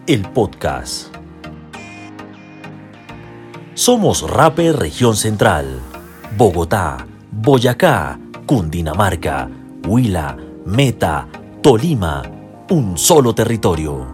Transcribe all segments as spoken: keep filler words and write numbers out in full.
el podcast. Somos Rapper Región Central, Bogotá, Boyacá, Cundinamarca, Huila, Meta, Tolima, un solo territorio.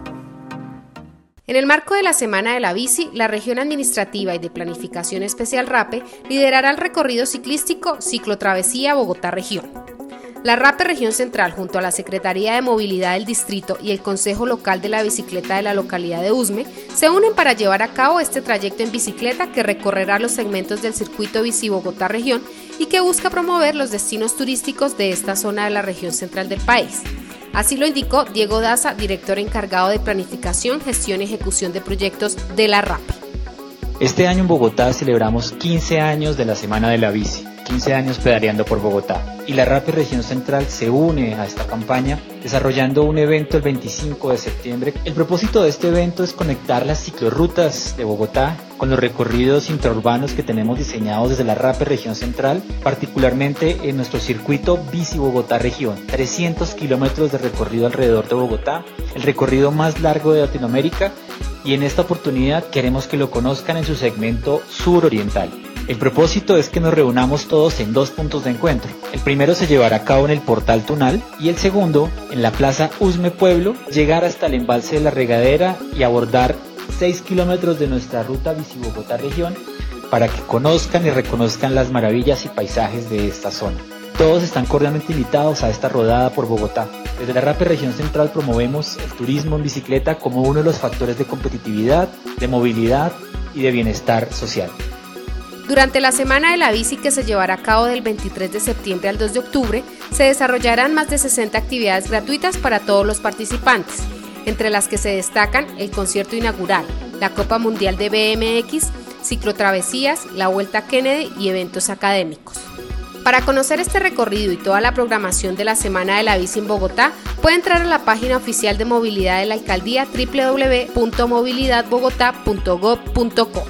En el marco de la Semana de la Bici, la Región Administrativa y de Planificación Especial RAPE liderará el recorrido ciclístico Ciclotravesía Bogotá Región. La RAPE Región Central, junto a la Secretaría de Movilidad del Distrito y el Consejo Local de la Bicicleta de la localidad de Usme, se unen para llevar a cabo este trayecto en bicicleta que recorrerá los segmentos del Circuito Bici Bogotá Región y que busca promover los destinos turísticos de esta zona de la región central del país. Así lo indicó Diego Daza, director encargado de Planificación, Gestión y Ejecución de Proyectos de la RAPE. Este año en Bogotá celebramos quince años de la Semana de la Bici, quince años pedaleando por Bogotá. Y la RAPE Región Central se une a esta campaña desarrollando un evento el veinticinco de septiembre. El propósito de este evento es conectar las ciclorrutas de Bogotá con los recorridos intraurbanos que tenemos diseñados desde la RAPE Región Central, particularmente en nuestro circuito Bici Bogotá Región. trescientos kilómetros de recorrido alrededor de Bogotá, el recorrido más largo de Latinoamérica, y en esta oportunidad queremos que lo conozcan en su segmento suroriental. El propósito es que nos reunamos todos en dos puntos de encuentro. El primero se llevará a cabo en el Portal Tunal y el segundo en la Plaza Usme Pueblo, llegar hasta el embalse de la Regadera y abordar seis kilómetros de nuestra ruta Bici Bogotá Región para que conozcan y reconozcan las maravillas y paisajes de esta zona. Todos están cordialmente invitados a esta rodada por Bogotá. Desde la RAPE Región Central promovemos el turismo en bicicleta como uno de los factores de competitividad, de movilidad y de bienestar social. Durante la Semana de la Bici, que se llevará a cabo del veintitrés de septiembre al dos de octubre, se desarrollarán más de sesenta actividades gratuitas para todos los participantes, entre las que se destacan el concierto inaugural, la Copa Mundial de B M X, ciclotravesías, la Vuelta Kennedy y eventos académicos. Para conocer este recorrido y toda la programación de la Semana de la Bici en Bogotá, puede entrar a la página oficial de movilidad de la alcaldía doble u doble u doble u punto movilidad bogotá punto gob punto co.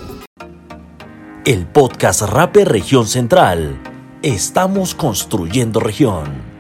El podcast RAPE Región Central. Estamos construyendo región.